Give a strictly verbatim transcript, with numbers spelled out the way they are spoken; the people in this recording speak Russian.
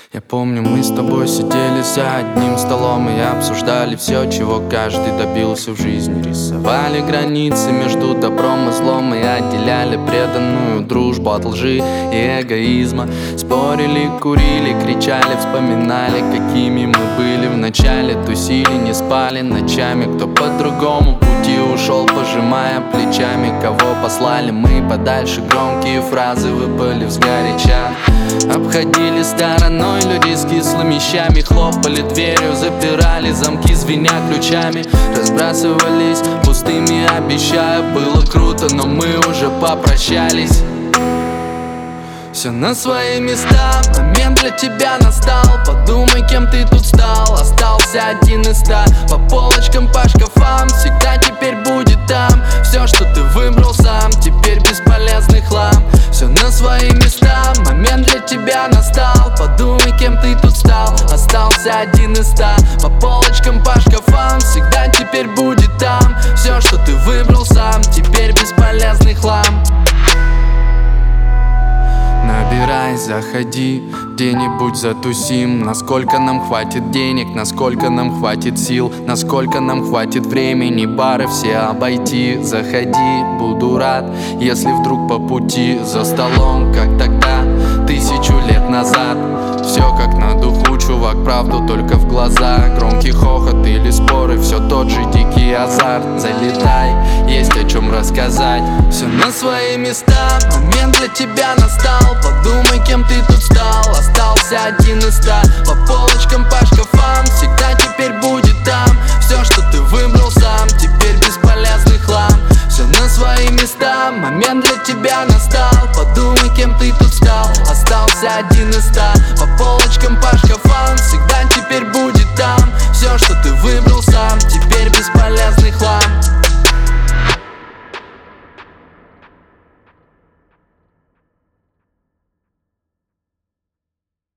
Я помню, мы с тобой сидели за одним столом и обсуждали все, чего каждый добился в жизни. Рисовали границы между добром и злом и отделяли преданную дружбу от лжи и эгоизма. Спорили, курили, кричали, вспоминали, какими мы были в начале. Тусили, не спали ночами, кто по другому пути ушел, пожимая плечами. Кого послали мы подальше, громкие фразы выпали взгоряча. Обходили стороной люди с кислыми щами, хлопали дверью, запирали замки, звеня ключами. Разбрасывались пустыми, обещая, было круто, но мы уже попрощались. Все на свои места, момент для тебя настал. Подумай, кем ты тут стал, остался один из ста. По полочкам, по шкафам, всегда теперь будет там. Все, что ты выбрал сам, теперь бесполезный хлам. Все на свои места, момент для тебя настал. Подумай, кем ты тут стал, остался один из ста. По полочкам, по шкафам, всегда теперь будет там. Все, что ты выбрал сам, теперь бесполезный хлам. Набирай, заходи, где-нибудь затусим. Насколько нам хватит денег, насколько нам хватит сил, насколько нам хватит времени бары все обойти. Заходи, буду рад, если вдруг по пути за столом, как тогда, тысячу лет назад. Все как на духу, чувак, правду только в глаза. Громкий хохот или споры, все тот же дикий азарт. Залетай, есть о чем рассказать. Все на свои места, момент для тебя настал. Подумай, кем ты тут стал, остался один из ста.